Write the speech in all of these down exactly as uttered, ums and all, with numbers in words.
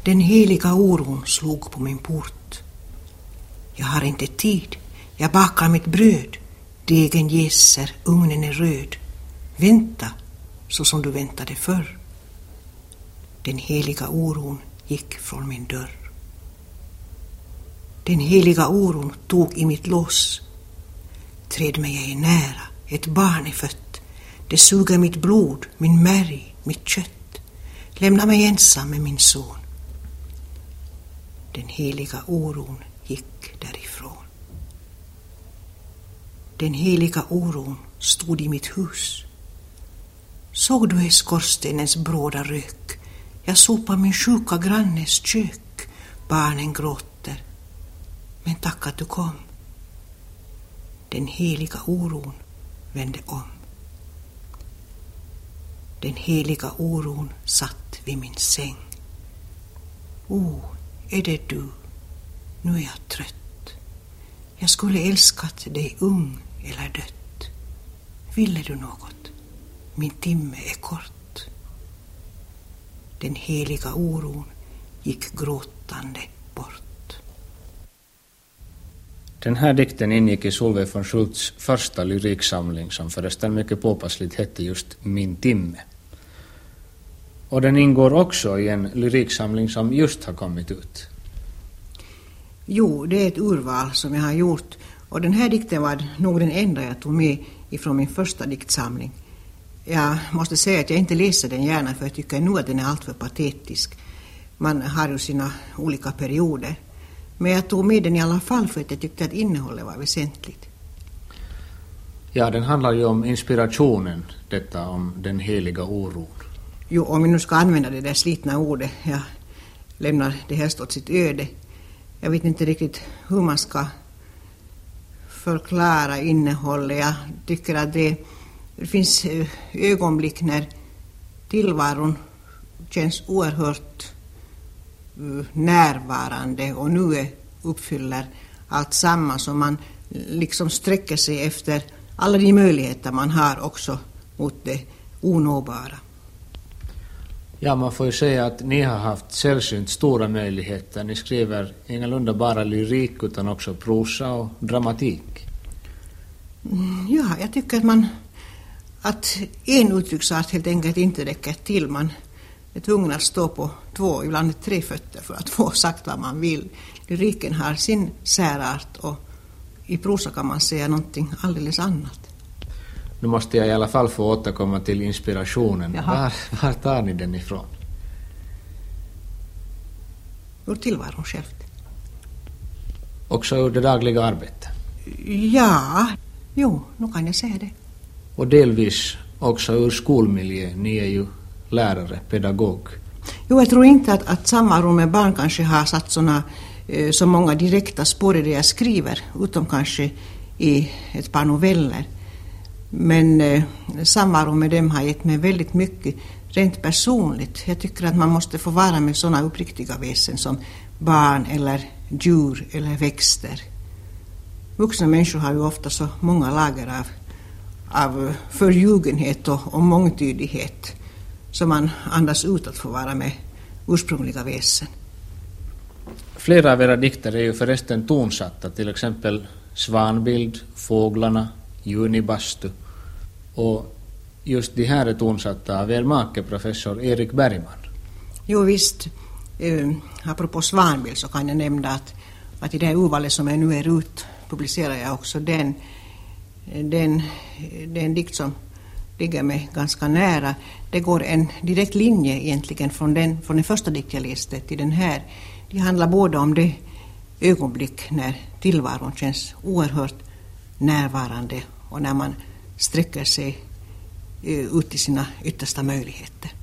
Den heliga oron slog på min port. Jag har inte tid. Jag bakar mitt bröd. Degen jäser, ugnen är röd. Vänta, så som du väntade förr. Den heliga oron gick från min dörr. Den heliga oron tog i mitt lås. Träd mig jag är nära, ett barn är fött. Det suger mitt blod, min märg, mitt kött. Lämna mig ensam med min son. Den heliga oron gick därifrån. Den heliga oron stod i mitt hus. Såg du i skorstenens bråda rök? Jag sopar min sjuka grannes kök. Barnen gråter. Men tack att du kom. Den heliga oron vände om. Den heliga oron satt vid min säng. O, är det du? Nu är jag trött. Jag skulle älskat dig ung eller dött. Ville du något? Min timme är kort. Den heliga oron gick gråtande bort. Den här dikten ingick i Solveig von Schultz första lyriksamling som förresten mycket påpassligt hette just Min timme. Och den ingår också i en lyriksamling som just har kommit ut. Jo, det är ett urval som jag har gjort. Och den här dikten var nog den enda jag tog med ifrån min första diktsamling. Jag måste säga att jag inte läser den gärna för jag tycker nog att den är alltför patetisk. Man har ju sina olika perioder. Men jag tog med den i alla fall för att jag tyckte att innehållet var väsentligt. Ja, den handlar ju om inspirationen, detta om den heliga oron. Jo, om vi nu ska använda det där slitna ordet. Jag lämnar det här åt sitt öde. Jag vet inte riktigt hur man ska förklara innehållet. Jag tycker att det, det finns ögonblick när tillvaron känns oerhört närvarande och nu är uppfyller allt samma som man liksom sträcker sig efter alla de möjligheter man har också mot det onåbara. Ja, man får ju säga att ni har haft sällsynt stora möjligheter. Ni skriver ingalunda bara lyrik utan också prosa och dramatik. Ja, jag tycker att man att en uttrycksart helt enkelt inte räcker till. Man är tvungen att stå på två, ibland tre fötter för att få sagt vad man vill. Lyriken har sin särart och i prosa kan man säga någonting alldeles annat. Nu måste jag i alla fall få återkomma till inspirationen. Var, var tar ni den ifrån? Ur tillvaron självt. Också ur det dagliga arbetet? Ja, jo, nu kan jag säga det. Och delvis också ur skolmiljö. Ni är ju lärare, pedagog. Jo, jag tror inte att, att samvaro med barn kanske har satt såna, eh, så många direkta spår i det jag skriver, utom kanske i ett par noveller. Men eh, samvaro med dem har gett mig väldigt mycket rent personligt. Jag tycker att man måste få vara med såna uppriktiga väsen som barn eller djur eller växter. Vuxna människor har ju ofta så många lager av, av förljugenhet och, och mångtydighet som man andas ut att få vara med ursprungliga väsen. Flera av era dikter är ju förresten tonsatta, till exempel Svanbild, Fåglarna, Junibastu. Och just de här är tonsatta av er make, professor Erik Bergman. Jo visst, eh, apropå Svanbild så kan jag nämna att, att i det här urvalet som jag nu är ut publicerar jag också den, den, den dikt som ligger mig ganska nära. Det går en direkt linje egentligen från den, från den första dikt jag läste till den här. Det handlar både om det ögonblick när tillvaron känns oerhört närvarande och när man sträcker sig ut i sina yttersta möjligheter.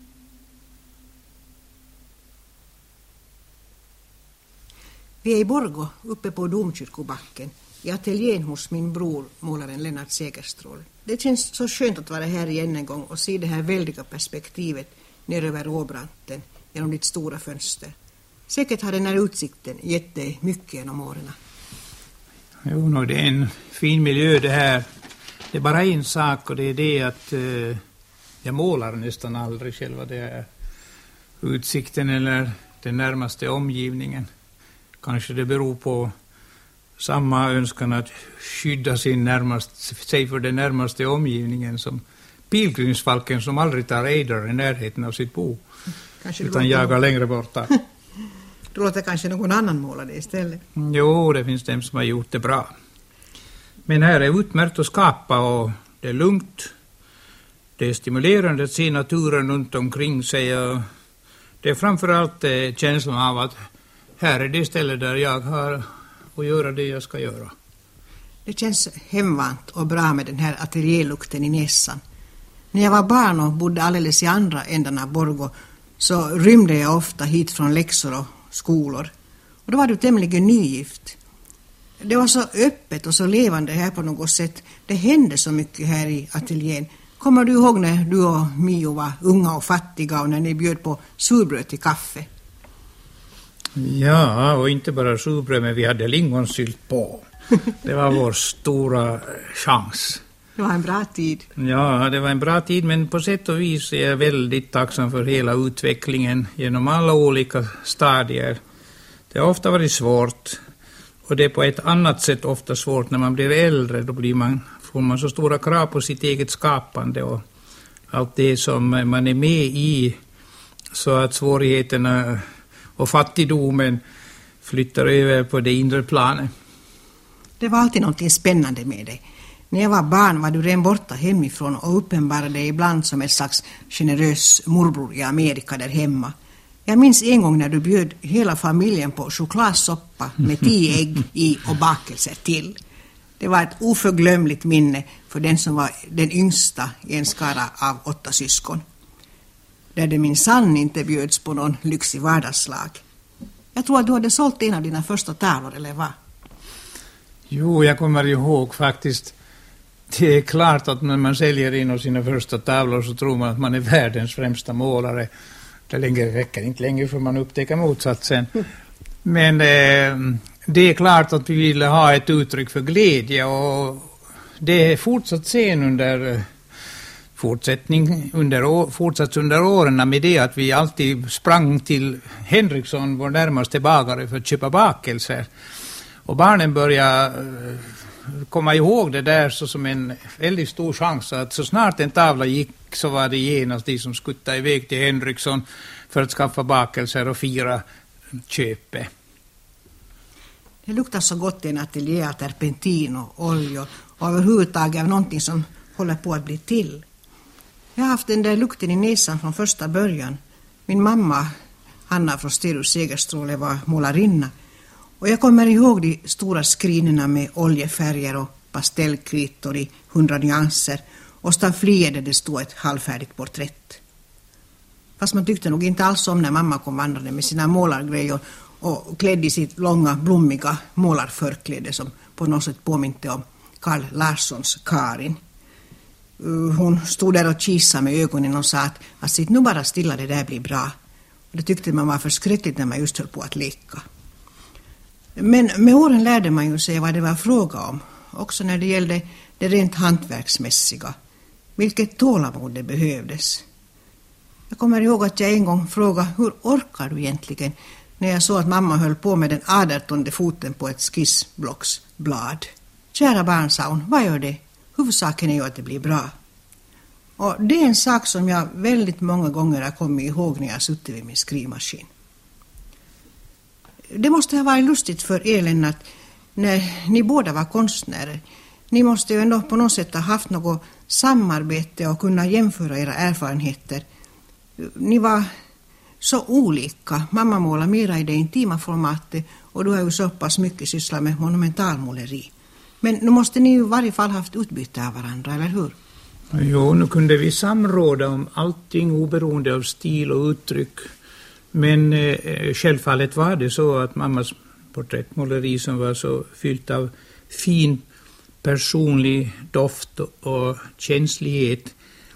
Vi är i Borgå, uppe på Domkyrkobacken, i ateljén hos min bror, målaren Lennart Segerstrål. Det känns så skönt att vara här igen en gång och se det här väldiga perspektivet ner över Åbranten genom ditt stora fönster. Säkert har den här utsikten gett dig mycket genom åren. Jo, no, det är en fin miljö det här. Det är bara en sak och det är det att eh, jag målar nästan aldrig själva det här utsikten eller den närmaste omgivningen. Kanske det beror på samma önskan att skydda sin närmast, sig för den närmaste omgivningen som pilgrimsfalken som aldrig tar ejder i närheten av sitt bo. Kanske utan jagar någon... längre borta. Du låter kanske någon annan måla det istället. Jo, det finns dem som har gjort det bra. Men här är utmärkt att skapa och det är lugnt. Det är stimulerande att se naturen runt omkring sig. Och det är framförallt känslan av att här är det stället där jag har att göra det jag ska göra. Det känns hemvant och bra med den här ateljélukten i näsan. När jag var barn och bodde alldeles i andra änden av Borgå så rymde jag ofta hit från läxor och skolor. Och då var det tämligen nygift. Det var så öppet och så levande här på något sätt. Det hände så mycket här i ateljén. Kommer du ihåg när du och Mio var unga och fattiga och när ni bjöd på surbröd till kaffe? Ja, och inte bara surbröd, men vi hade lingonsylt på. Det var vår stora chans. Det var en bra tid. Ja, det var en bra tid, men på sätt och vis är jag väldigt tacksam för hela utvecklingen genom alla olika stadier. Det har ofta varit svårt, och det är på ett annat sätt ofta svårt när man blir äldre. Då blir man, får man så stora krav på sitt eget skapande och allt det som man är med i, så att svårigheterna och fattigdomen flyttar över på det inre planet. Det var alltid något spännande med det. När jag var barn var du redan borta hemifrån och uppenbarade ibland som ett slags generös morbror i Amerika där hemma. Jag minns en gång när du bjöd hela familjen på chokladsoppa med tio ägg i och bakelser till. Det var ett oförglömligt minne för den som var den yngsta i en skara av åtta syskon. Där det minsann inte bjöds på någon lyxig vardagslag. Jag tror att du hade sålt en av dina första tavlor, eller vad? Jo, jag kommer ihåg faktiskt. Det är klart att när man säljer in av sina första tavlor så tror man att man är världens främsta målare. Det längre räcker inte längre för man upptäcker motsatsen. Men eh, det är klart att vi ville ha ett uttryck för glädje, och det är fortsatt sen under fortsättning under fortsatt under åren med det att vi alltid sprang till Henriksson, vår närmaste bagare, för att köpa bakelser. Och barnen började komma ihåg det där så som en väldigt stor chans att så snart en tavla gick så var det genast de som skuttade iväg till Henriksson för att skaffa bakelser och fira köpet. Det luktar så gott i en ateljé av terpentin och olja och överhuvudtaget av någonting som håller på att bli till. Jag har haft den där lukten i näsan från första början. Min mamma, Hanna från Sterus Segerstråle, var målarinna. Och jag kommer ihåg de stora skrinerna med oljefärger och pastellkritor i hundra nyanser. Och staflier där det stod ett halvfärdigt porträtt. Fast man tyckte nog inte alls om när mamma kom vandrande med sina målargrejer och klädde i sitt långa, blommiga målarförkläde som på något sätt påminte om Carl Larssons Karin. Hon stod där och kisade med ögonen och sa att, att sitt nu bara stilla, det där blir bra. Och det tyckte man var förskräckligt när man just höll på att leka. Men med åren lärde man ju sig vad det var fråga om. Också när det gällde det rent hantverksmässiga. Vilket tålamod det behövdes. Jag kommer ihåg att jag en gång frågade, hur orkar du egentligen? När jag såg att mamma höll på med den adertonde foten på ett skissblocksblad. Kära barn, sa hon, vad gör det? Huvudsaken är ju att det blir bra. Och det är en sak som jag väldigt många gånger har kommit ihåg när jag suttit vid min skrivmaskin. Det måste ha varit lustigt för Elin att när ni båda var konstnärer, ni måste ju ändå på något sätt ha haft något samarbete och kunna jämföra era erfarenheter. Ni var så olika. Mamma målar mera i det intima formatet och du har ju så pass mycket sysslat med monumentalmåleri. Men nu måste ni ju i varje fall haft utbyte av varandra, eller hur? Jo, nu kunde vi samråda om allting oberoende av stil och uttryck. Men eh, självfallet var det så att mammas porträttmåleri som var så fyllt av fin personlig doft och känslighet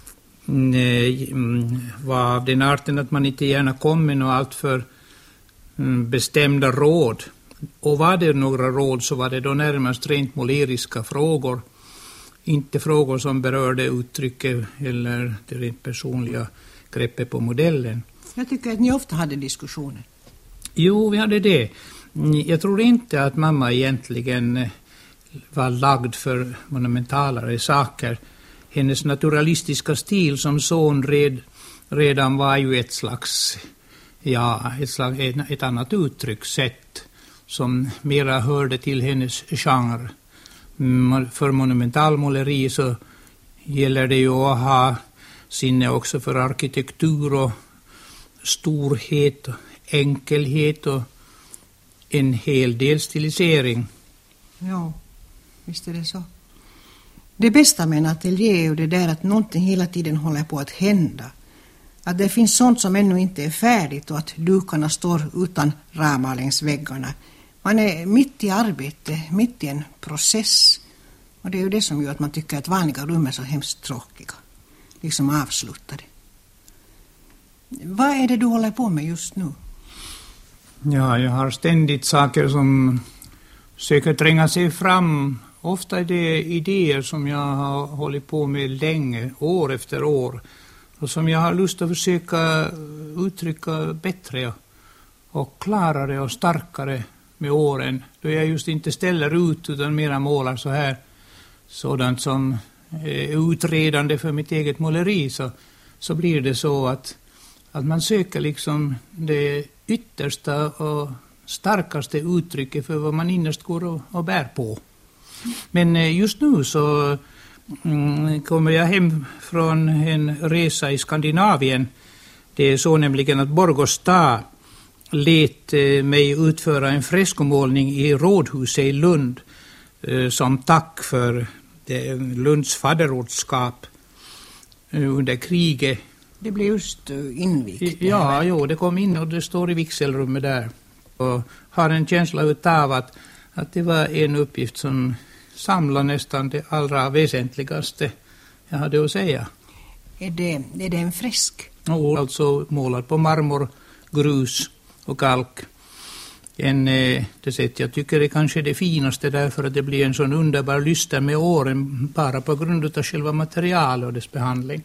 mm, var av den arten att man inte gärna kom med något allt för mm, bestämda råd. Och var det några råd så var det då närmast rent måleriska frågor. Inte frågor som berörde uttrycket eller det rent personliga greppet på modellen. Jag tycker att ni ofta hade diskussioner. Jo, vi hade det. Jag tror inte att mamma egentligen var lagd för monumentalare saker. Hennes naturalistiska stil som son red, redan var ju ett slags, ja, ett, slags, ett, ett annat uttryckssätt som mera hörde till hennes genre. För monumentalmåleri så gäller det ju att ha sinne också för arkitektur och storhet och enkelhet och en hel del stilisering. Ja, visst är det så. Det bästa med en ateljé är ju det där att någonting hela tiden håller på att hända. Att det finns sånt som ännu inte är färdigt och att dukarna står utan ramar längs väggarna. Man är mitt i arbete, mitt i en process. Och det är ju det som gör att man tycker att vanliga rum är så hemskt tråkiga. Liksom avslutade. Vad är det du håller på med just nu? Ja, jag har ständigt saker som söker tränga sig fram. Ofta är det idéer som jag har hållit på med länge, år efter år. Och som jag har lust att försöka uttrycka bättre och klarare och starkare med åren. Då jag just inte ställer ut utan mera målar så här. Sådant som är utredande för mitt eget måleri, så, så blir det så att, att man söker liksom det yttersta och starkaste uttrycket för vad man innerst går och, och bär på. Men just nu så mm, kommer jag hem från en resa i Skandinavien. Det är så nämligen att Borgå stad lät mig utföra en freskomålning i rådhuset i Lund eh, som tack för det, Lunds fadderrådskap under kriget. Det blev just invigt. Ja, jo, det kom in och det står i vigselrummet där. Och har en känsla utav att, att det var en uppgift som samlar nästan det allra väsentligaste jag hade att säga. Är det, är det en fresk? Och alltså målad på marmor, grus och kalk. En, eh, det sätt jag tycker är kanske det finaste därför att det blir en sån underbar lyster med åren bara på grund av själva materialet och dess behandling.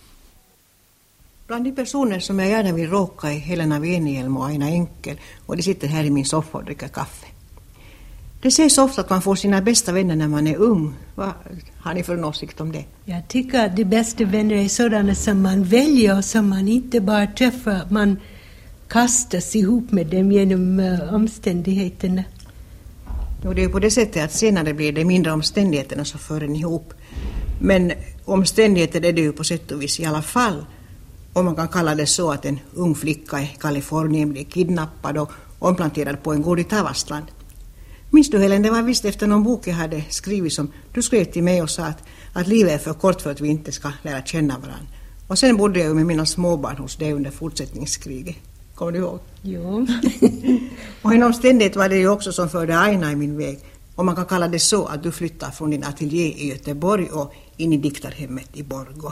Bland de personer som jag gärna vill råka är Helena Wenielm och Aina Enkel, och de sitter här i min soffa och dricker kaffe. Det sägs ofta att man får sina bästa vänner när man är ung. Vad har ni för en åsikt om det? Jag tycker att de bästa vänner är sådana som man väljer och som man inte bara träffar. Man kastas ihop med dem genom uh, omständigheterna. Och det är på det sättet att senare blir det mindre omständigheterna som för en ihop. Men omständigheter är det ju på sätt och vis i alla fall. Om man kan kalla det så att en ung flicka i Kalifornien blir kidnappad och omplanterad på en gård i Tavastland. Minns du, Helen, det var visst efter någon bok jag hade skrivit som du skrev till mig och sa att, att livet är för kort för att vi inte ska lära känna varandra. Och sen bodde jag med mina småbarn hos dig under fortsättningskriget. Kommer du ihåg? Jo. Och en omständighet var det ju också som förde Aina i min väg. Och man kan kalla det så att du flyttar från din ateljé i Göteborg och in i diktarhemmet i Borgå.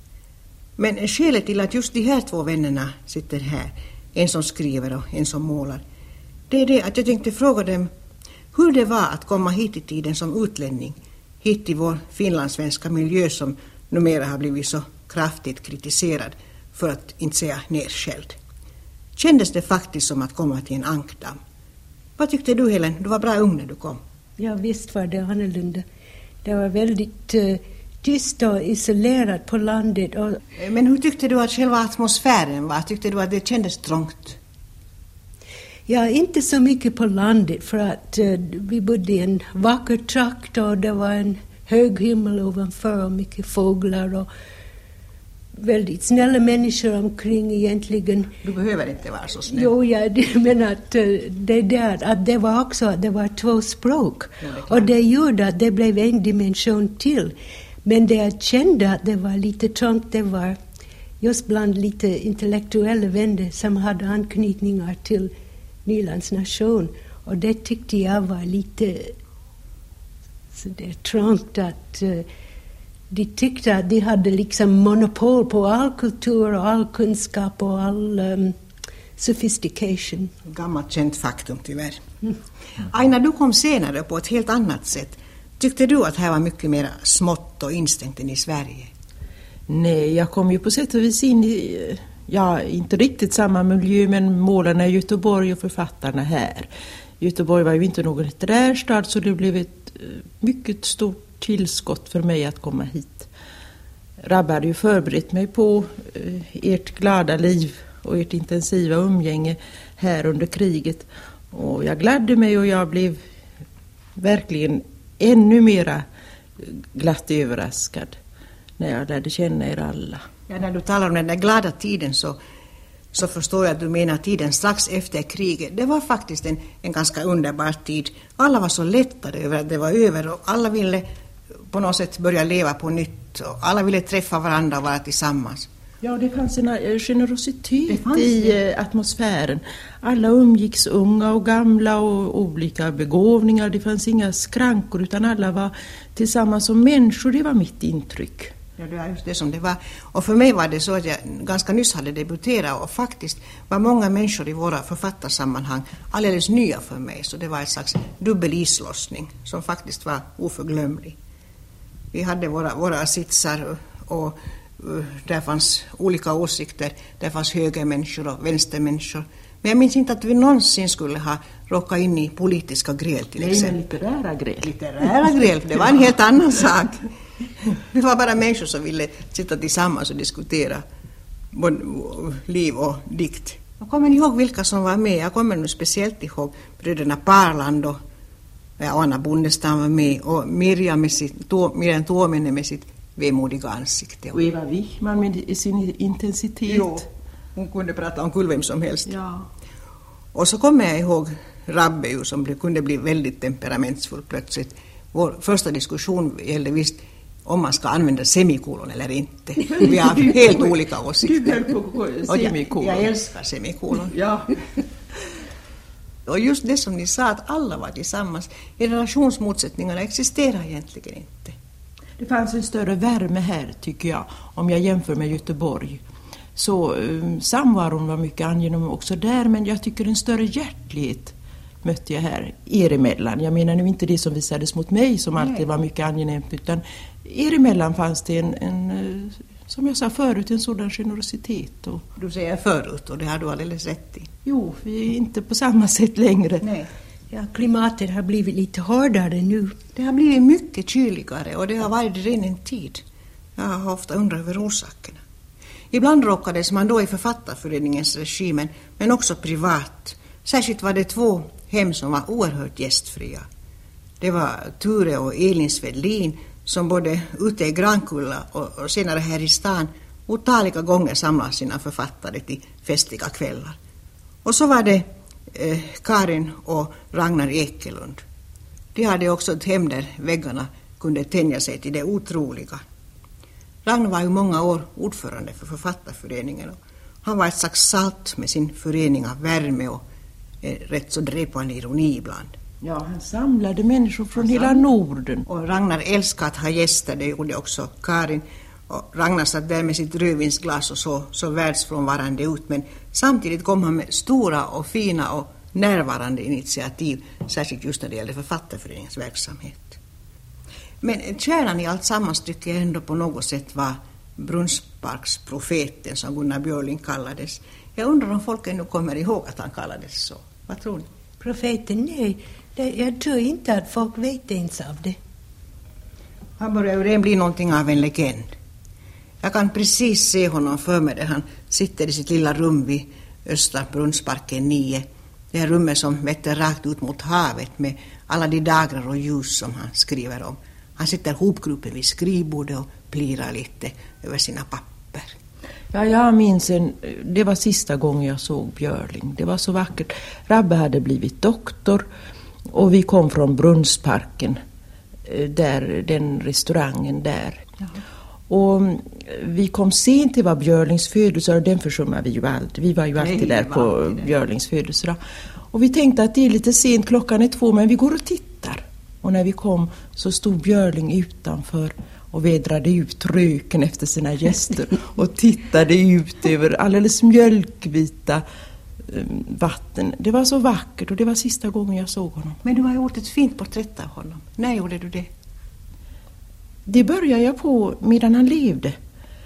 Men skälet till att just de här två vännerna sitter här, en som skriver och en som målar, det är det att jag tänkte fråga dem hur det var att komma hit i tiden som utlänning, hit till vår finlandssvenska miljö som numera har blivit så kraftigt kritiserad, för att inte säga nedskälld. Kändes det faktiskt som att komma till en ankdamm? Vad tyckte du, Helen? Du var bra ung när du kom. Ja, visst var det annorlunda. Det var väldigt uh, tyst och isolerat på landet. Och... Men hur tyckte du att själva atmosfären var? Tyckte du att det kändes trångt? Ja, inte så mycket på landet för att uh, vi bodde i en vacker trakt och det var en hög himmel ovanför och mycket fåglar och väldigt snälla människor omkring egentligen. Du behöver inte vara så snäll. Jo, ja, men att det där, att det var också att det var två språk. Ja, det och det gjorde att det blev en dimension till. Men det jag kände att det var lite trångt, det var just bland lite intellektuella vänner som hade anknytningar till Nylands nation. Och det tyckte jag var lite så det är trångt att uh, de tyckte att de hade liksom monopol på all kultur och all kunskap och all um, sophistication. Gammalt känt faktum tyvärr. Mm. Aina, du kom senare på ett helt annat sätt. Tyckte du att här var mycket mer smått och instängt än i Sverige? Nej, jag kom ju på sätt och vis in i, ja, inte riktigt samma miljö, men målarna i Göteborg och författarna här. Göteborg var ju inte någon litterär stad, så det blev ett mycket stort tillskott för mig att komma hit. Rabbe hade ju förberett mig på ert glada liv och ert intensiva umgänge här under kriget. Och jag gladde mig och jag blev verkligen ännu mera glatt överraskad när jag lärde känna er alla. Ja, när du talar om den där glada tiden så, så förstår jag att du menar tiden strax efter kriget. Det var faktiskt en, en ganska underbar tid. Alla var så lättade över att det var över och alla ville på något sätt börja leva på nytt. Och alla ville träffa varandra och vara tillsammans. Ja, det fanns en generositet fanns i det. atmosfären. Alla umgicks, unga och gamla och olika begåvningar. Det fanns inga skrankor utan alla var tillsammans som människor. Det var mitt intryck. Ja, det var just det som det var. Och för mig var det så att jag ganska nyss hade debuterat och faktiskt var många människor i våra författarsammanhang alldeles nya för mig. Så det var ett slags dubbel islossning som faktiskt var oförglömlig. Vi hade våra, våra sitsar och uh, där fanns olika åsikter. Där fanns högermänniskor och vänstermänniskor. Men jag minns inte att vi någonsin skulle ha råkat in i politiska gräl till Nej, exempel. men litterära gräl. Litterära gräl, det var en helt annan sak. Det var bara människor som ville sitta tillsammans och diskutera både liv och dikt. Jag kommer ihåg vilka som var med. Jag kommer nu speciellt ihåg bröderna Parland och ja, Anna Bondestam var med och Miriam med sitt, Miriam Tuominen med sitt vemodiga ansikte. Och Eva Wichman med sin intensitet. Jo, hon kunde prata om kull vem som helst. Ja. Och så kommer jag ihåg Rabbe ju, som kunde bli väldigt temperamentsfull plötsligt. Vår första diskussion gällde visst om man ska använda semikolon eller inte. Vi har helt olika åsikter. Du höll på semikolon. Jag, jag älskar semikolon. Ja. Och just det som ni sa, att alla var tillsammans. Generationsmotsättningarna existerar egentligen inte. Det fanns en större värme här, tycker jag, om jag jämför med Göteborg. Så um, samvaron var mycket angenom också där, men jag tycker en större hjärtlighet mötte jag här er emellan. Jag menar nu inte det som visades mot mig som alltid Nej. var mycket angenämt, utan er emellan fanns det en, en, som jag sa förut, en sådan generositet. Och du säger förut, och det har du alldeles rätt i. Jo, vi är inte på samma sätt längre. Nej. Ja, klimatet har blivit lite hårdare nu. Det har blivit mycket kyligare och det har varit redan en tid. Jag har ofta undrat över orsakerna. Ibland råkades man då i författarföreningens regi, men, men också privat. Särskilt var det två hem som var oerhört gästfria. Det var Ture och Elin Svedlin som både ute i Grankulla och, och senare här i stan otaliga gånger samlade sina författare till festliga kvällar. Och så var det eh, Karin och Ragnar Ekelund. De hade också ett hem där väggarna kunde tänja sig till det otroliga. Ragnar var ju många år ordförande för författarföreningen och han var ett slags salt med sin förening av värme och eh, rätt så dräpande ironi ibland. Ja, han samlade människor från hela Norden. Och Ragnar älskade att ha gäster, det gjorde också Karin. Och Ragnar satt där med sitt rödvinsglas och så, så världsfrånvarande ut. Men samtidigt kom han med stora och fina och närvarande initiativ, särskilt just när det gällde författarföreningens verksamhet. Men kärnan i allt sammans tycker jag ändå på något sätt var Brunnsparksprofeten, som Gunnar Björling kallades. Jag undrar om folk ännu kommer ihåg att han kallades så. Vad tror ni? Profeten, nej. Det, jag tror inte att folk vet ens av det. Han börjar ju redan bli någonting av en legend. Jag kan precis se honom för mig där han sitter i sitt lilla rum vid Östra Brunnsparken nio. Det här rummet som vetter rakt ut mot havet med alla de dagrar och ljus som han skriver om. Han sitter hopgruppen vid skrivbordet och plirar lite över sina papper. Ja, jag minns en, det var sista gången jag såg Björling. Det var så vackert. Rabbe hade blivit doktor och vi kom från Brunnsparken, där, den restaurangen där. Jaha. Och vi kom sent till var Björlings födelse och den försummade vi ju aldrig. Vi var ju alltid Nej, där på alltid Björlings födelse. Och vi tänkte att det är lite sent, klockan är två, men vi går och tittar. Och när vi kom så stod Björling utanför och vädrade ut röken efter sina gäster och tittade ut över alldeles mjölkvita vatten. Det var så vackert och det var sista gången jag såg honom. Men du har gjort ett fint porträtt av honom. När gjorde du det? Det började jag på medan han levde.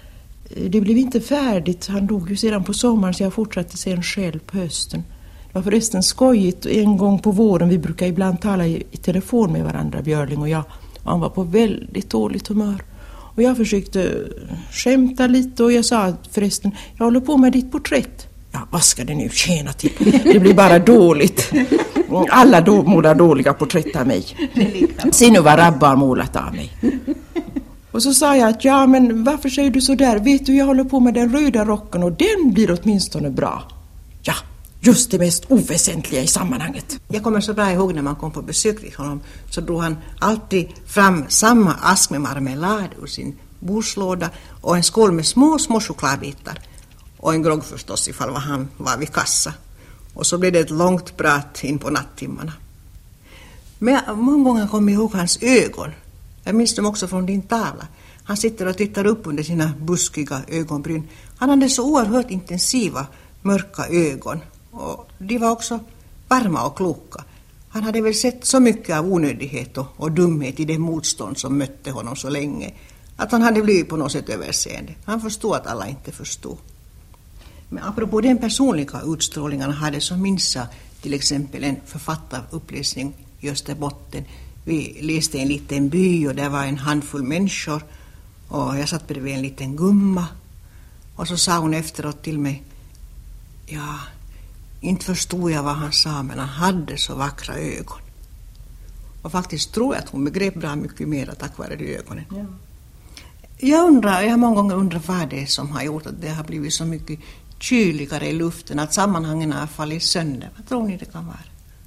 det blev inte färdigt. Han dog ju sedan på sommaren, så jag fortsatte sen själv på hösten. Det var förresten skojigt en gång på våren. Vi brukar ibland tala i, i telefon med varandra, Björling och jag. Och han var på väldigt dåligt humör. Och jag försökte skämta lite och jag sa förresten, jag håller på med ditt porträtt. Ja, vad ska det nu tjäna till? Det blir bara dåligt. Alla då målar dåliga porträtt av mig. Se nu vad Rabba har målat av mig. Och så sa jag att ja, men varför säger du så där? Vet du, jag håller på med den röda rocken och den blir åtminstone bra. Ja, just det mest oväsentliga i sammanhanget. Jag kommer så bra ihåg när man kom på besök till honom, så drog han alltid fram samma ask med marmelad ur sin bordslåda och en skål med små, små chokladbitar. Och en grogg förstås ifall han var vid kassa. Och så blev det ett långt prat in på nattimmarna. Men jag, många gånger kom jag ihåg hans ögon. Jag minns dem också från din tavla. Han sitter och tittar upp under sina buskiga ögonbryn. Han hade så oerhört intensiva, mörka ögon. Och de var också varma och kloka. Han hade väl sett så mycket av onödighet och, och dumhet i det motstånd som mötte honom så länge, att han hade blivit på något sätt överseende. Han förstod att alla inte förstod. Men apropå den personliga utstrålningen han hade, så minns jag till exempel en författaruppläsning i Österbotten. Vi läste en liten by och där var en handfull människor och jag satt bredvid en liten gumma. Och så sa hon efteråt till mig, ja, inte förstod jag vad han sa, men han hade så vackra ögon. Och faktiskt tror jag att hon begrep bra mycket mer tack vare de ögonen. Ja. Jag undrar, jag har många gånger undrat vad det är som har gjort att det har blivit så mycket kyligare i luften, att sammanhangen har fallit sönder. Vad tror ni det kan vara?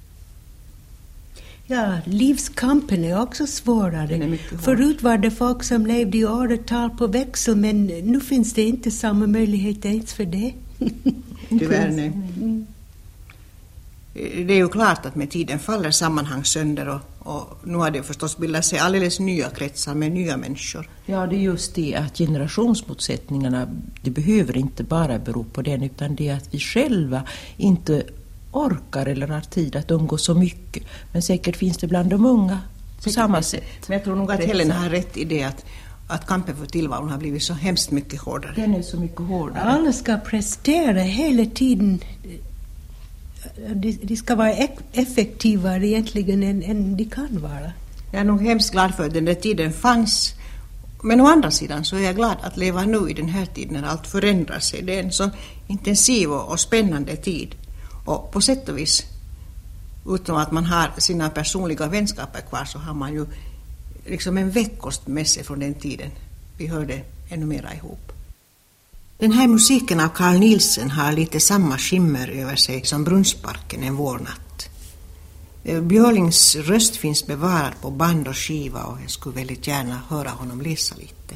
Ja, livskampen är också svårare. Är Förut var det folk som levde i åratal på växel, men nu finns det inte samma möjlighet ens för det. Tyvärr nej. Mm. Det är ju klart att med tiden faller sammanhang sönder och, och nu har det förstås bildat sig alldeles nya kretsar med nya människor. Ja, det är just det att generationsmotsättningarna, det behöver inte bara bero på den, utan det är att vi själva inte orkar eller har tid att umgås så mycket. Men säkert finns det bland de unga på samma sätt. Men jag tror nog att Helena har rätt i det att, att kampen för tillvaron har blivit så hemskt mycket hårdare. Den är så mycket hårdare. Alla ska prestera hela tiden. De, de ska vara effektivare egentligen än, än de kan vara. Jag är nog hemskt glad för att den där tiden fanns. Men å andra sidan så är jag glad att leva nu i den här tiden när allt förändrar sig. Det är en så intensiv och spännande tid. Och på sätt och vis, utom att man har sina personliga vänskaper kvar, så har man ju liksom en väckost med sig från den tiden. Vi hörde ännu mera ihop. Den här musiken av Carl Nielsen har lite samma skimmer över sig som Brunnsparken en vårnatt. Björlings röst finns bevarad på band och skiva och jag skulle väldigt gärna höra honom läsa lite.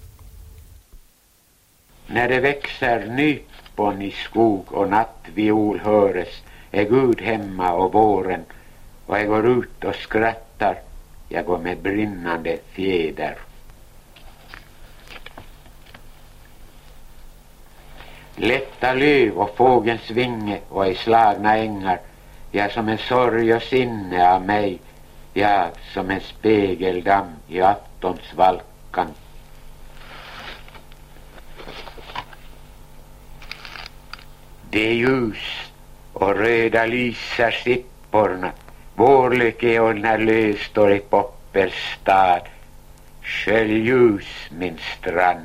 När det växer nypon i skog och nattviol höres, är Gud hemma och våren, och jag går ut och skrattar, jag går med brinnande fjäder. Lätta löv och fågens vinge och i slagna ängar, jag som en sorg och sinne av mig, jag som en spegeldamm i aftons valkan. Det är ljus och röda lyser sipporna, vårlycke och när löv står i Poppers stad, sköljljus min strand.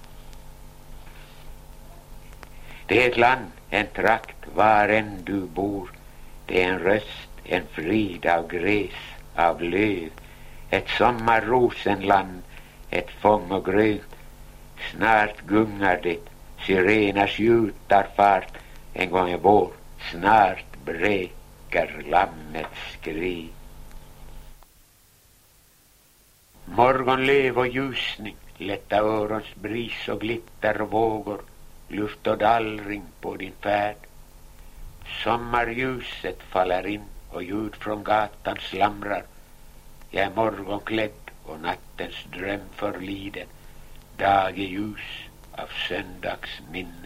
Det är ett land, en trakt, var än du bor. Det är en röst, en frid av gräs, av löv. Ett sommarrosenland, ett fång och grönt. Snart gungar det, sireners ljud tar fart. En gång är vår, snart bräker lammets skri. Morgonlöv och ljusning, lätta örons bris och glitter och vågor. Luft och dallring på din färd. Sommarljuset faller in och ljud från gatan slamrar. Jag är morgonklädd och nattens dröm förliden. Dag är ljus av söndagsminne.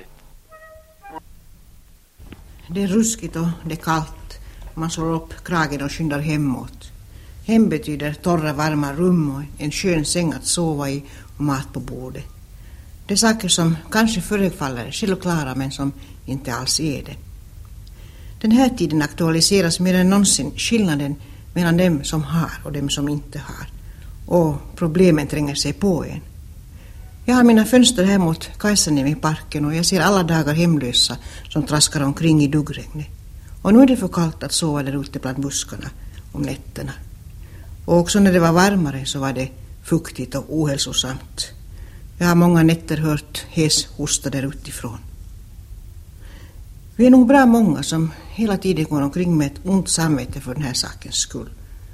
Det är ruskigt och det är kallt. Man slår upp kragen och skyndar hemåt. Hem betyder torra varma rum och en skön säng att sova i och mat på bordet. Det är saker som kanske förefaller självklara men som inte alls är det. Den här tiden aktualiseras mer än någonsin skillnaden mellan dem som har och dem som inte har. Och problemen tränger sig på en. Jag har mina fönster här mot Kajsanem i parken och jag ser alla dagar hemlösa som traskar omkring i duggregnet. Och nu är det för kallt att sova där ute bland buskarna om nätterna. Och också när det var varmare så var det fuktigt och ohälsosamt. Jag har många nätter hört hes hosta där utifrån. Vi är nog bra många som hela tiden går omkring med ett ont samvete för den här sakens skull.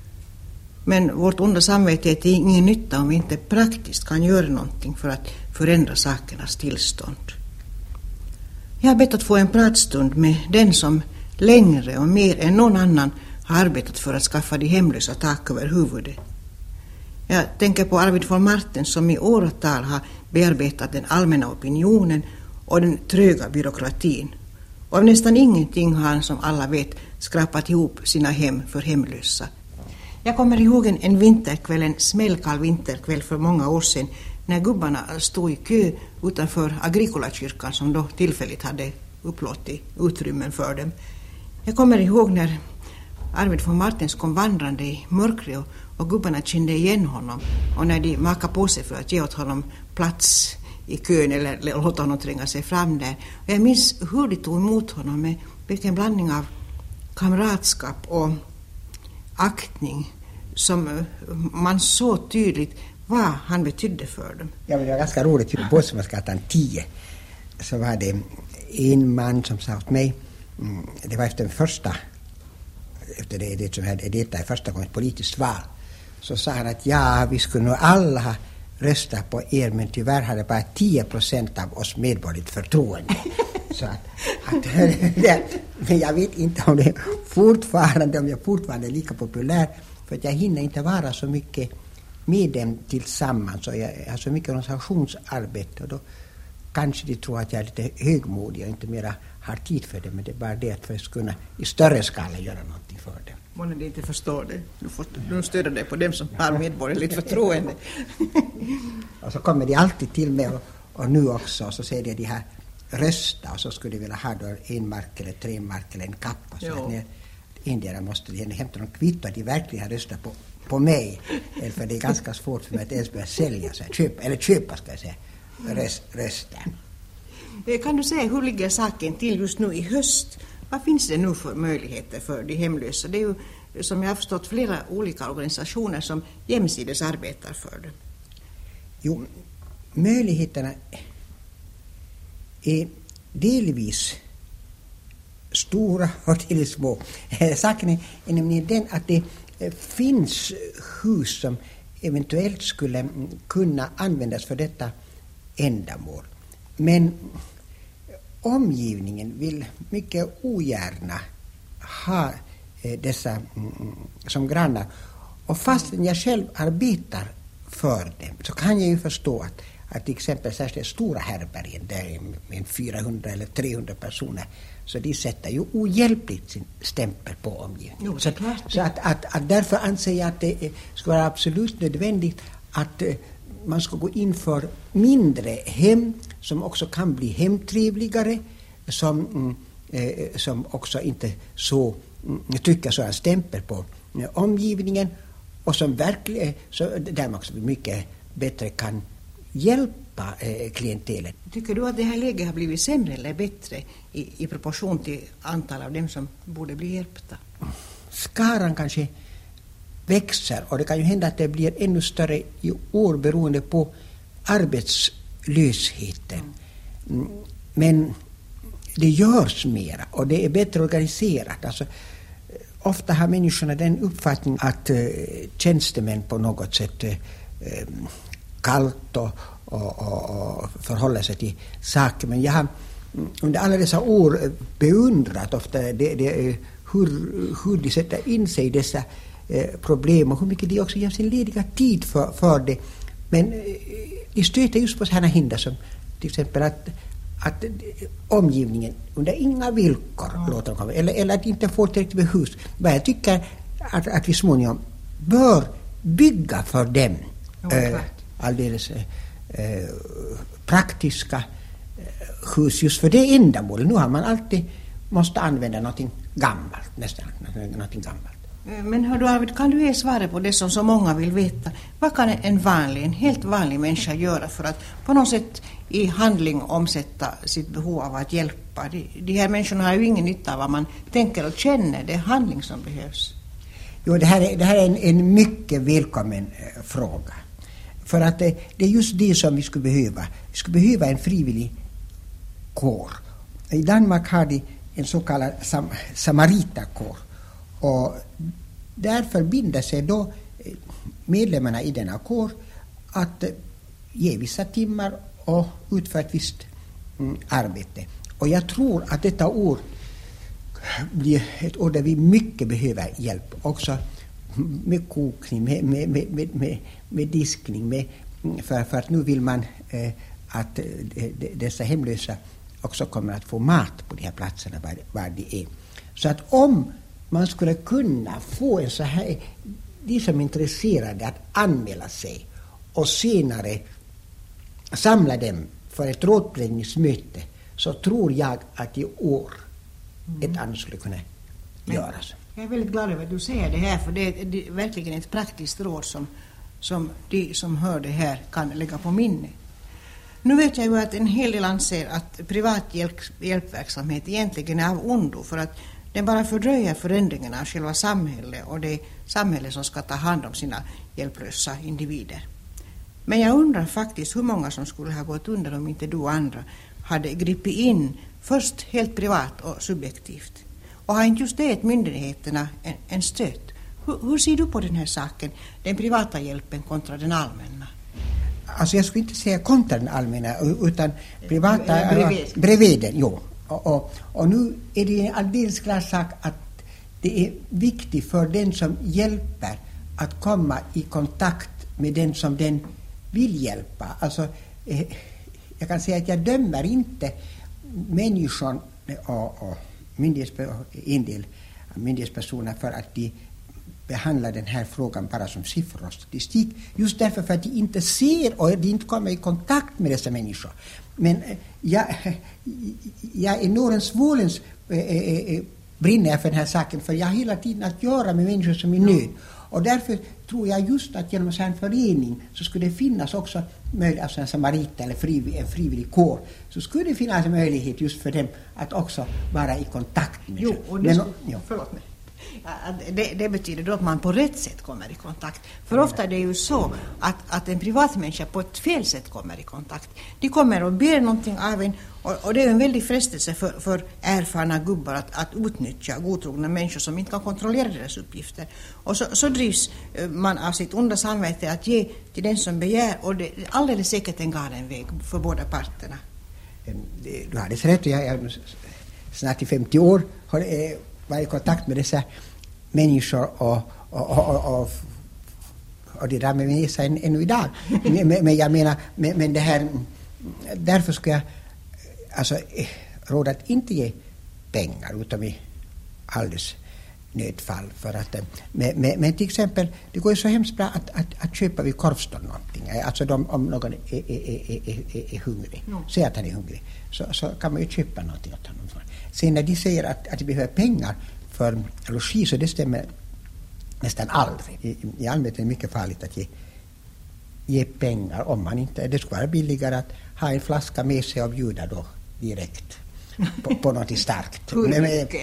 Men vårt onda samvete är till ingen nytta om vi inte praktiskt kan göra någonting för att förändra sakernas tillstånd. Jag har bett att få en pratstund med den som längre och mer än någon annan har arbetat för att skaffa de hemlösa tak över huvudet. Jag tänker på Arvid von Martens som i åratal har bearbetat den allmänna opinionen och den tröga byråkratin. Och av nästan ingenting har han, som alla vet, skrapat ihop sina hem för hemlösa. Jag kommer ihåg en, en vinterkväll, en smällkall vinterkväll för många år sedan, när gubbarna stod i kö utanför Agricola-kyrkan som då tillfälligt hade upplåtit utrymmen för dem. Jag kommer ihåg när Arvid von Martens kom vandrande i mörkret och, och gubbarna kände igen honom, och när de makade på sig för att ge åt honom plats i kön eller, eller låta honom tränga sig fram där. Och jag minns hur de tog emot honom med vilken blandning av kamratskap och aktning som man så tydligt vad han betydde för dem. Ja, men det var ganska roligt. På Båtsmansgatan tio så var det en man som sa åt mig, det var efter den första, efter det, det som hade deltagit i första gången politiskt val, så sa han att ja, vi skulle nog alla ha röstat på er, men tyvärr hade bara tio procent av oss medborgerligt förtroende. Så att, att det, men jag vet inte om det fortfarande, om jag fortfarande är lika populär, för att jag hinner inte vara så mycket med dem tillsammans, och jag har så mycket organisationsarbete, och då kanske de tror att jag är lite högmodig och inte mera har tid för det, men det är bara det att för att kunna i större skala göra någonting för det. Månne de inte förstår det. Du får du stödja dig på dem som har medborgerligt förtroende. Och så kommer de alltid till mig, och, och nu också, och så säger de de här rösta, och så skulle de vilja ha då en mark eller tre mark eller en kappa, så att när indierna måste de hämta någon kvitto att de verkligen har röstat på, på mig, för det är ganska svårt för mig att ens börja sälja, så här, köpa, eller köpa ska jag säga, röst, rösten. Kan du säga hur ligger saken till just nu i höst? Vad finns det nu för möjligheter för de hemlösa? Det är ju, som jag har förstått, flera olika organisationer som jämsides arbetar för det. Jo, möjligheterna är delvis stora och delvis små. Saken är nämligen den att det finns hus som eventuellt skulle kunna användas för detta ändamål. Men omgivningen vill mycket ogärna ha dessa som grannar. Och fastän jag själv arbetar för dem, så kan jag ju förstå att, att till exempel särskilt stora härbergen där med fyrahundra eller trehundra personer, så de sätter ju ohjälpligt sin stämpel på omgivningen. Jo, så så att, att, att därför anser jag att det ska vara absolut nödvändigt att man ska gå in för mindre hem som också kan bli hemtrevligare, som, eh, som också inte så mm, trycker så en stämpel på eh, omgivningen, och som verkligen, så där man också mycket bättre kan hjälpa eh, klientelet. Tycker du att det här läget har blivit sämre eller bättre i, i proportion till antal av dem som borde bli hjälpta? Skaran kanske växer, och det kan ju hända att det blir ännu större i år beroende på arbetslösheten. Mm. Men det görs mera och det är bättre organiserat. Alltså, ofta har människorna den uppfattning att eh, tjänstemän på något sätt eh, kallt och, och, och, och förhåller sig till saker. Men jag har under alla dessa år beundrat ofta det, det, hur, hur de sätter in sig i dessa eh, problem och hur mycket de också ger sin lediga tid för, för det. Men eh, de stöter just på sådana hinder som till exempel att att omgivningen under inga villkor mm. låter dem komma, eller, eller att inte få tillräckligt med hus. Men jag tycker att, att vi småningom bör bygga för dem. Ja, äh, alldeles eh, praktiska eh, hus just för det ändamålet. Nu har man alltid måste använda någonting gammalt, nästan någonting gammalt. Men hör du, Arvid, kan du ge svaret på det som så många vill veta? Vad kan en vanlig, en helt vanlig människa göra för att på något sätt i handling omsätta sitt behov av att hjälpa? De, de här människorna har ju ingen nytta av vad man tänker och känner. Det är handling som behövs. Jo, det här är, det här är en, en mycket välkommen eh, fråga. För att eh, det är just det som vi skulle behöva. Vi skulle behöva en frivillig kår. I Danmark har de en så kallad sam, samaritakår. Och där förbinder sig då medlemmarna i denna kår att ge vissa timmar och utföra ett visst mm, arbete. Och jag tror att detta år blir ett år där vi mycket behöver hjälp. Också med kokning, med, med, med, med, med, med diskning. Med, för, för att nu vill man eh, att de, de, dessa hemlösa också kommer att få mat på de här platserna var, var de är. Så att om man skulle kunna få en så här, de som är intresserade att anmäla sig och senare samla dem för ett rådplägningsmöte, så tror jag att i år mm. ett annat skulle kunna Men, göras. Jag är väldigt glad över att du säger det här, för det är, det är verkligen ett praktiskt råd som, som de som hör det här kan lägga på minne. Nu vet jag ju att en hel del anser att privat hjälp, hjälpverksamhet egentligen är av ondo, för att den bara fördröjer förändringarna av själva samhället och det samhälle som ska ta hand om sina hjälplösa individer. Men jag undrar faktiskt hur många som skulle ha gått under om inte du och andra hade gripit in först helt privat och subjektivt. Och har inte just det ett myndigheterna en, en stöt? Hur, hur ser du på den här saken, den privata hjälpen kontra den allmänna? Alltså jag skulle inte säga kontra den allmänna, utan privata bredvid, bredvid den, jo. Och, och, och nu är det en alldeles klar sak att det är viktigt för den som hjälper att komma i kontakt med den som den vill hjälpa. Alltså, eh, jag kan säga att jag dömer inte människan och, och en del myndighetspersoner för att de behandlar den här frågan bara som siffror och statistik. Just därför för att de inte ser och de inte kommer i kontakt med dessa människor. Men jag, jag är nådens vålens äh, äh, brinner för den här saken, för jag har hela tiden att göra med människor som är nöd. Och därför tror jag just att genom en sån förening så skulle det finnas också möjlighet, alltså en samarita eller frivillig, en frivillig kår, så skulle det finnas en möjlighet just för dem att också vara i kontakt med. Jo, och det, Men, ja. förlåt mig. Det, det betyder då att man på rätt sätt kommer i kontakt. För ofta är det ju så att, att en privatmänniska på ett fel sätt kommer i kontakt. De kommer och ber någonting av en, och, och det är en väldig frestelse för, för erfarna gubbar att, att utnyttja godtrogna människor som inte kan kontrollera deras uppgifter. Och så, så drivs man av sitt onda samvete att ge till den som begär, och det är alldeles säkert en galen väg för båda parterna. Du har det rätt, jag är snart i femtio år har eh, varit i kontakt med dessa människor och, och, och, och, och det där med mig är än, ännu idag. men, men jag menar, men, men det här, därför ska jag alltså råda att inte ge pengar utan i alldeles nödfall. För att, men, men, men till exempel, det går ju så hemskt bra att, att, att köpa vid korvstånd någonting. Alltså de, om någon är, är, är, är, är hungrig, mm. säger att han är hungrig, så, så kan man ju köpa någonting åt honom. Sen när de säger att, att de behöver pengar för logi, så det stämmer nästan aldrig. I, i allmänhet är det mycket farligt att ge, ge pengar om man inte, det skulle vara billigare att ha en flaska med sig och bjuda då direkt på, på något starkt. Hur mycket?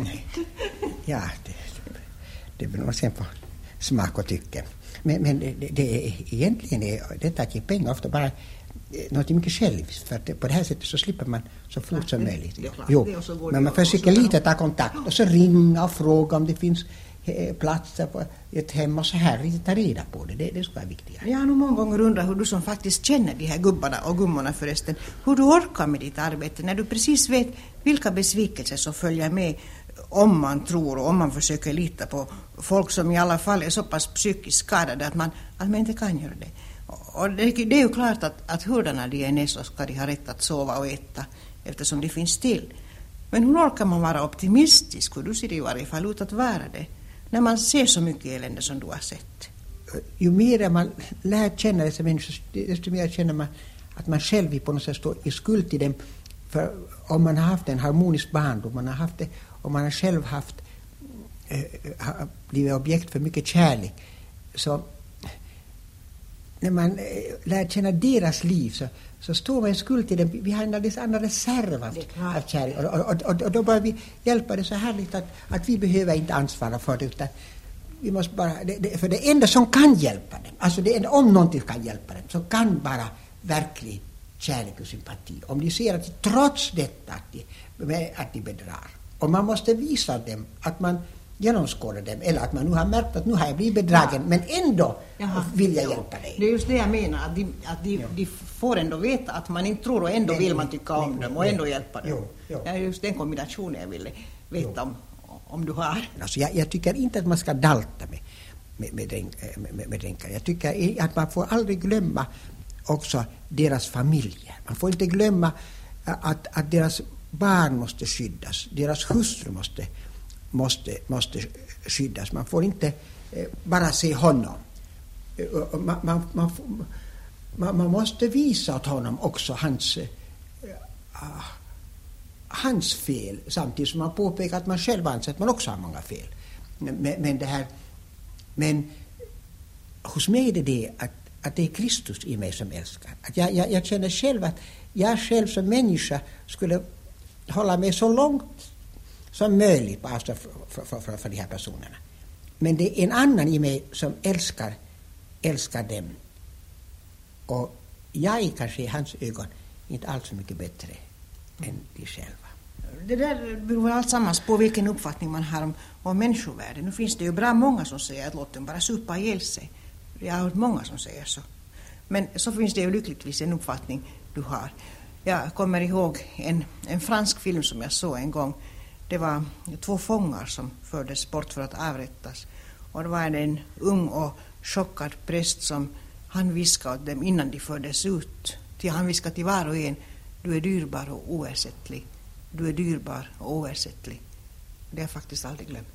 Ja, det, det beror sen på smak och tycke. Men, men det, det är egentligen är detta att ge pengar ofta bara något mycket själviskt, för att på det här sättet så slipper man så fort ja, som möjligt. Jo, men man försöker lite ta kontakt och så ringa och fråga om det finns platser på ett hem och så här, lite ta reda på det. Det, det ska vara viktigt. Jag har nog många gånger undrat hur du som faktiskt känner de här gubbarna och gummorna förresten, hur du orkar med ditt arbete när du precis vet vilka besvikelser som följer med om man tror och om man försöker lita på folk som i alla fall är så pass psykiskt skadade att man, att man inte kan göra det. Och det, det är ju klart att, att hurdarna de är så ska de ha rätt att sova och äta eftersom de finns till. Men hur orkar man vara optimistisk, hur du ser det i varje fall ut att vara det, när man ser så mycket elände som du har sett? ju mer man lär känna dessa människor, desto mer känner man att man själv på något sätt står i skuld till dem. För om man har haft en harmonisk barndom, man har haft det, om man har själv haft eh, har blivit objekt för mycket kärlek, så när man eh, lär känna deras liv, så, så står man i skuld till dem. Vi har en alldeles annan reserv av, av kärlek, och, och, och, och då bör vi hjälpa det så härligt att, att vi behöver inte ansvara för det, utan vi måste bara, det, det, för det enda som kan hjälpa dem, alltså det enda, om någonting kan hjälpa dem, så kan bara verklig kärlek och sympati. Om de ser att trots detta att de, att de bedrar, och man måste visa dem att man genomskådar dem, eller att man nu har märkt att nu har jag blivit bedragen, ja, men ändå Jaha, vill jag ja. hjälpa dig. Det är just det jag menar, att de, att de, ja. de får ändå veta att man inte tror, och ändå nej, vill man tycka om nej, dem och nej, ändå hjälpa dem. Jo, jo. Det är just den kombinationen jag ville veta om, om du har. Alltså jag, jag tycker inte att man ska dalta med, med, med, dränk, med, med dränkar. Jag tycker att man får aldrig glömma också deras familjer. Man får inte glömma att, att deras barn måste skyddas, deras hustru måste, måste, måste skyddas. Man får inte eh, bara se honom. Man, man, man, man, man måste visa åt honom också hans, eh, hans fel, samtidigt som man påpekar att man själv anser att man också har många fel. Men, men, det här, men hos mig är det det att att det är Kristus i mig som älskar. Att jag, jag, jag känner själv att jag själv som människa skulle hålla mig så långt som möjligt på avstånd för, för, för, för de här personerna. Men det är en annan i mig som älskar, älskar dem. Och jag är kanske i hans ögon inte alls så mycket bättre mm. än de själva. Det där beror allt sammans på vilken uppfattning man har om, om människovärden. Nu finns det ju bra många som säger att låt dem bara supa ihjäl sig. Jag har hört många som säger så. Men så finns det ju lyckligtvis en uppfattning du har. Jag kommer ihåg en, en fransk film som jag såg en gång. Det var två fångar som fördes bort för att avrättas. Och det var en ung och chockad präst som han viskade åt dem innan de fördes ut. Till han viskade till var och en: du är dyrbar och oersättlig. Du är dyrbar och oersättlig. Det har jag faktiskt aldrig glömt.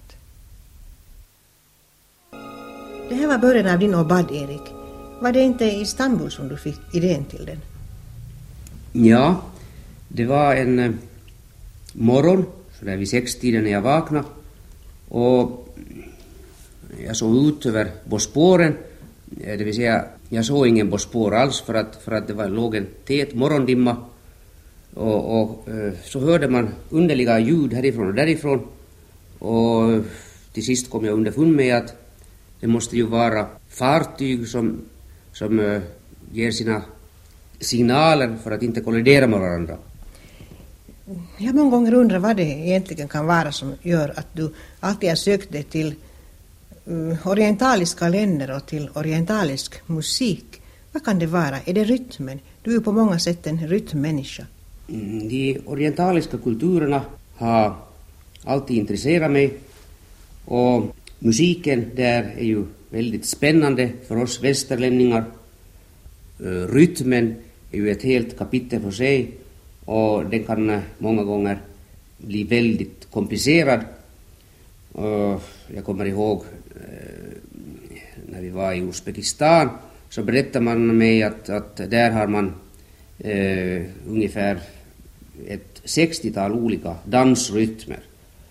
Det här var början av din obad, Erik. Var det inte i Istanbul som du fick idén till den? Ja, det var en eh, morgon, så där vid sextiden när jag vaknade. Och jag såg ut över Bosporen. Det vill säga, jag såg ingen Bospor alls för att, för att det var, låg en tät morgondimma. Och, och eh, så hörde man underliga ljud härifrån och därifrån. Och till sist kom jag underfund med att det måste ju vara fartyg som, som uh, ger sina signaler för att inte kollidera med varandra. Jag många gånger undrar vad det egentligen kan vara som gör att du alltid har sökt dig till uh, orientaliska länder och till orientalisk musik. Vad kan det vara? Är det rytmen? Du är på många sätt en rytmmänniska. Mm, de orientaliska kulturerna har alltid intresserat mig, och musiken där är ju väldigt spännande för oss västerlänningar. Uh, rytmen är ju ett helt kapitel för sig, och den kan uh, många gånger bli väldigt komplicerad. Uh, jag kommer ihåg uh, när vi var i Uzbekistan, så berättade man mig att, att där har man uh, ungefär ett sextiotal olika dansrytmer.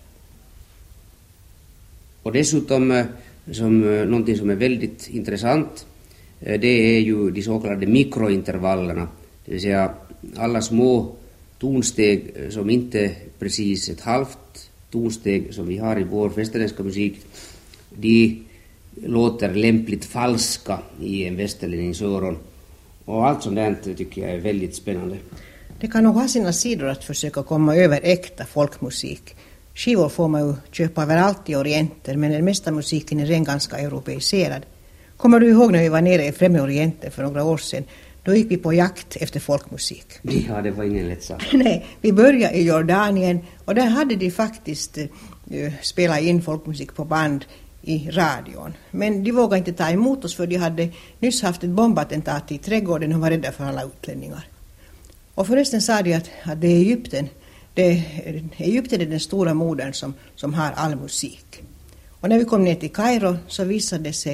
Och dessutom som, någonting som är väldigt intressant, det är ju de så kallade mikrointervallerna. Det vill säga alla små tonsteg som inte precis ett halvt tonsteg som vi har i vår västerländska musik, de låter lämpligt falska i en västerlännings öron. Och allt sånt där tycker jag är väldigt spännande. Det kan nog ha sina sidor att försöka komma över äkta folkmusik. Skivor får man ju köpa överallt i Orienten, men den mesta musiken är redan ganska europeiserad. Kommer du ihåg när vi var nere i Främre Orienten för några år sedan? Då gick vi på jakt efter folkmusik. Ja, det var ingen lätt sak. Nej, vi började i Jordanien, och där hade de faktiskt uh, spelat in folkmusik på band i radion. Men de vågade inte ta emot oss, för de hade nyss haft ett bombattentat i trädgården och var rädda för alla utlänningar. Och förresten sa de att, att det är Egypten. Det, Egypten är den stora modern som, som har all musik. Och när vi kom ner till Kairo så visade det sig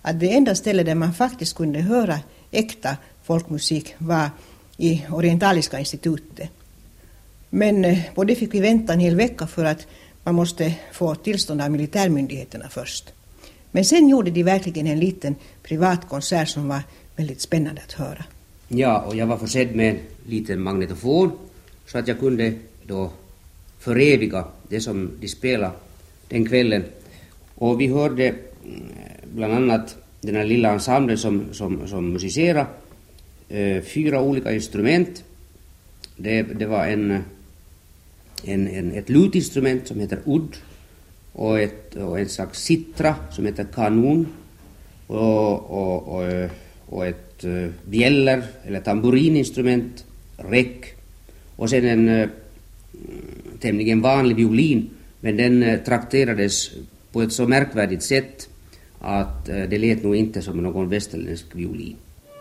att det enda stället där man faktiskt kunde höra äkta folkmusik var i Orientaliska institutet. Men eh, både fick vi vänta en hel vecka för att man måste få tillstånd av militärmyndigheterna först. Men sen gjorde de verkligen en liten privat konsert som var väldigt spännande att höra. Ja, och jag var försedd med en liten magnetofon så att jag kunde då föreviga det som de spelade den kvällen. Och vi hörde bland annat den här lilla ensemblen som, som, som musicerade eh, fyra olika instrument. Det, det var en, en, en, ett lutinstrument som heter udd och, ett, och en slags sitra som heter kanon och, och, och, och ett uh, bjäller eller tamburininstrument, räck och sen en uh, tämligen vanlig violin, men den uh, trakterades på ett så märkvärdigt sätt att uh, det lät nog inte som någon västerländsk violin.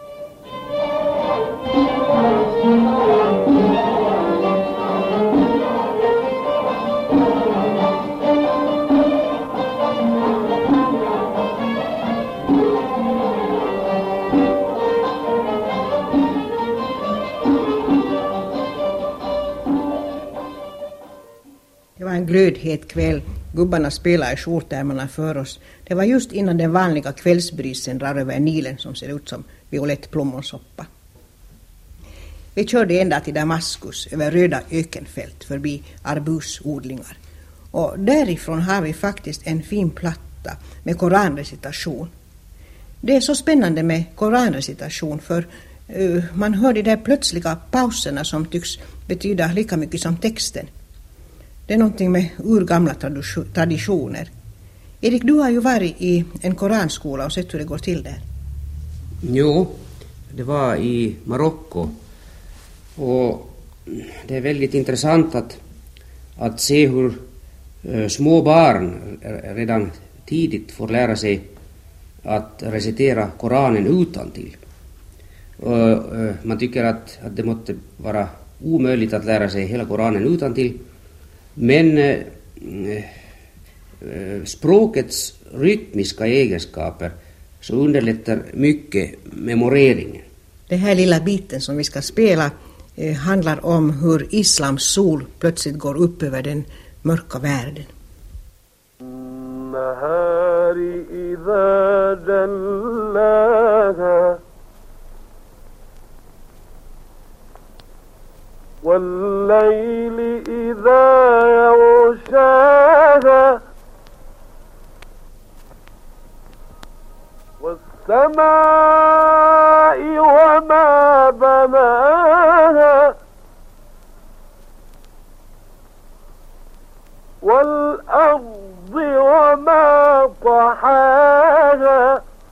Det var en glödhet kväll. Gubbarna spelade i skjortärmarna för oss. Det var just innan den vanliga kvällsbrisen drar över Nilen som ser ut som violett plommonsoppa. Vi körde ända till Damaskus över röda ökenfält förbi arbusodlingar. Och därifrån har vi faktiskt en fin platta med koranrecitation. Det är så spännande med koranrecitation för uh, man hör de där plötsliga pauserna som tycks betyda lika mycket som texten. Det är någonting med urgamla traditioner. Erik, du har ju varit i en koranskola och sett hur det går till där. Jo, det var i Marocko. Och det är väldigt intressant att, att se hur uh, små barn redan tidigt får lära sig att recitera Koranen utantill. Och, uh, man tycker att, att det måste vara omöjligt att lära sig hela Koranen utantill. Men eh, eh, språkets rytmiska egenskaper så underlättar mycket memoreringen. Den här lilla biten som vi ska spela eh, handlar om hur islams sol plötsligt går upp över den mörka världen. والليل إذا يغشاها والسماء وما بناها والأرض وما طحاها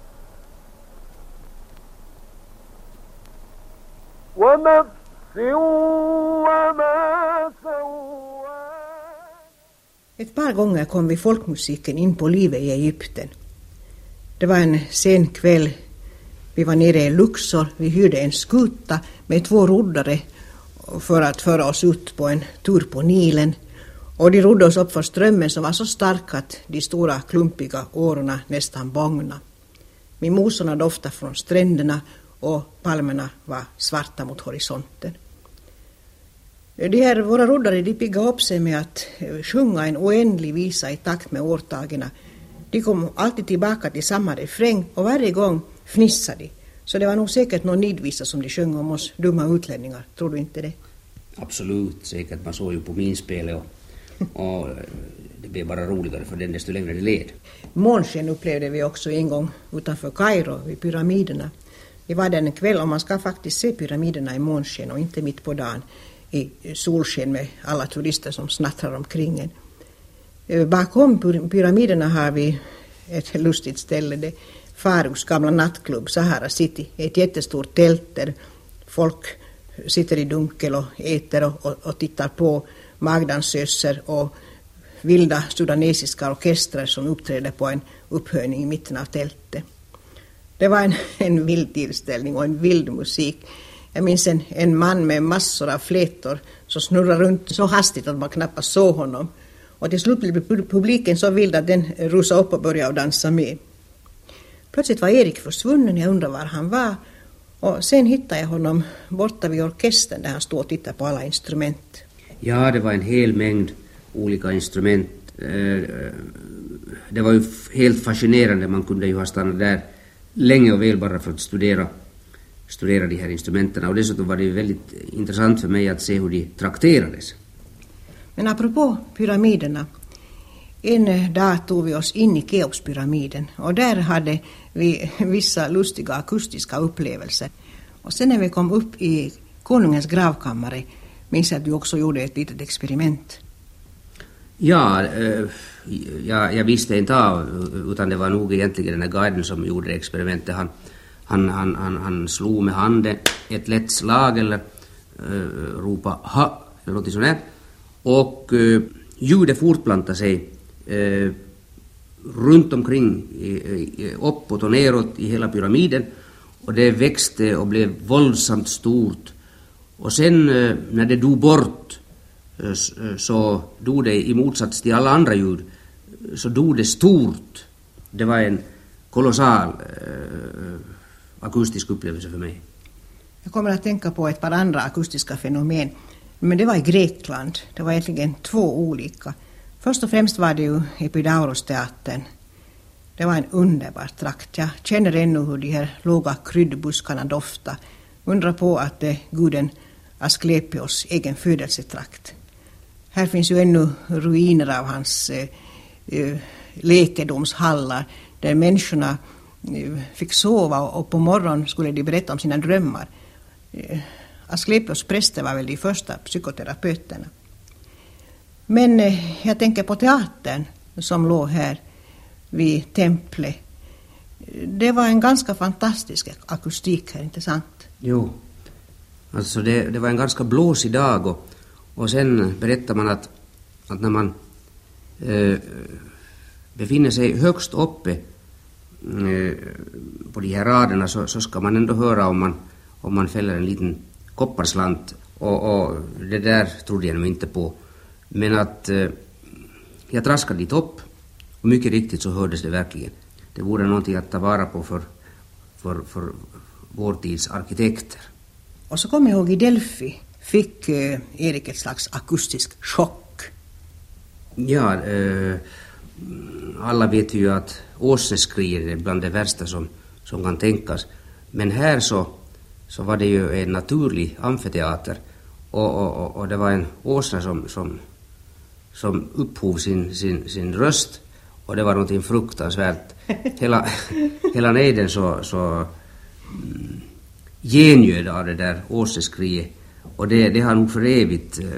ونفس Ett par gånger kom vi folkmusiken in på livet i Egypten. Det var en sen kväll. Vi var nere i Luxor. Vi hyrde en skuta med två roddare för att föra oss ut på en tur på Nilen. Och de rodde oss upp för strömmen som var så stark att de stora klumpiga årorna nästan bångna. Mimosorna doftade från stränderna och palmerna var svarta mot horisonten. De här, våra roddare, de piggade upp sig med att sjunga en oändlig visa i takt med årtagen. De kom alltid tillbaka till samma refräng och varje gång fnissade de. Så det var nog säkert någon nidvisa som de sjöng om oss dumma utlänningar. Tror du inte det? Absolut, säkert. Man såg ju på min spel och, och det blev bara roligare för den desto längre det led. Månsken upplevde vi också en gång utanför Kairo vid pyramiderna. Vi var där en kväll och man ska faktiskt se pyramiderna i månsken och inte mitt på dagen i solsken med alla turister som snattrar omkring en. Bakom pyramiderna har vi ett lustigt ställe, det Faruks gamla nattklubb, Sahara City, ett jättestort tält där folk sitter i dunkel och äter och, och, och tittar på magdansöser och vilda sudanesiska orkestrar som uppträder på en upphöjning i mitten av tältet. Det var en, en vild tillställning och en vild musik. Jag minns en, en man med massor av flätor som snurrar runt så hastigt att man knappast såg honom. Och till slut blev publiken så vild att den rusade upp och började dansa med. Plötsligt var Erik försvunnen, jag undrar var han var. Och sen hittade jag honom borta vid orkestern där han stod och tittade på alla instrument. Ja, det var en hel mängd olika instrument. Det var ju helt fascinerande, man kunde ju ha stannat där länge och väl bara för att studera, studera de här instrumenten. Och dessutom var det ju väldigt intressant för mig att se hur de trakterades. Men apropå pyramiderna, en dag tog vi oss in i Keopspyramiden och där hade vi vissa lustiga akustiska upplevelser. Och sen när vi kom upp i konungens gravkammare minns jag att du också gjorde ett litet experiment. Ja, äh, jag, jag visste inte av, utan det var nog egentligen den här guiden som gjorde experimentet. Han, han, han, han, han slog med handen ett lätt slag eller äh, ropa ha eller något sånt där. Och äh, ljudet fortplantade sig äh, runt omkring, äh, uppåt och neråt i hela pyramiden. Och det växte och blev våldsamt stort. Och sen äh, när det dog bort så dog det i motsats till alla andra ljud, så dog det stort. Det var en kolossal äh, akustisk upplevelse för mig. Jag kommer att tänka på ett par andra akustiska fenomen, men det var i Grekland. Det var egentligen två olika. Först och främst var det ju Epidauros-teatern. Det var en underbar trakt. Jag känner ännu hur de här låga kryddbuskarna doftar. Undrar på att det är guden Asklepios egen födelsetrakt. Här finns ju ännu ruiner av hans eh, eh, läkedomshallar där människorna eh, fick sova och på morgonen skulle de berätta om sina drömmar. Eh, Asklepios präster var väl de första psykoterapeuterna. Men eh, jag tänker på teatern som låg här vid templet. Det var en ganska fantastisk akustik här, inte sant? Jo, alltså det, det var en ganska blåsig dag och Och sen berättar man att, att när man eh, befinner sig högst uppe eh, på de här raderna så, så ska man ändå höra om man, om man fäller en liten kopparslant. Och, och det där trodde jag nog inte på. Men att eh, jag traskade dit upp och mycket riktigt så hördes det verkligen. Det vore någonting att ta vara på för, för, för vår tids arkitekter. Och så kommer jag ihåg i Delphi fick eh, Erik ett slags akustisk chock. Ja, eh, alla vet ju att åsneskrier är bland det värsta som, som kan tänkas. Men här så, så var det ju en naturlig amfiteater. Och, och, och det var en åsna som, som, som upphov sin, sin, sin röst. Och det var någonting fruktansvärt. Hela, hela nejden så, så mm, gengöd av det där åsneskriet. Och det, det har nog för evigt eh,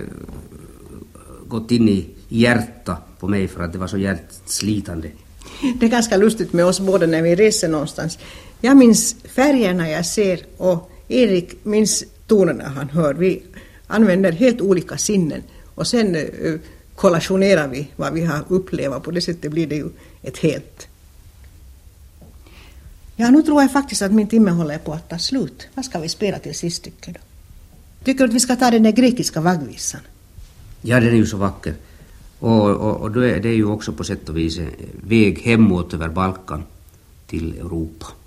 gått in i hjärta på mig för att det var så hjärtslitande. Det är ganska lustigt med oss båda när vi reser någonstans. Jag minns färgerna jag ser och Erik minns tonerna han hör. Vi använder helt olika sinnen och sen eh, kollationerar vi vad vi har upplevt. På det sättet blir det ju ett helt. Ja, nu tror jag faktiskt att min timme håller på att ta slut. Vad ska vi spela till sist tycker du? Tycker du att vi ska ta den där grekiska vaggvissan? Ja, den är ju så vacker. Och, och, och då är det ju också på sätt och vis väg hemåt över Balkan till Europa.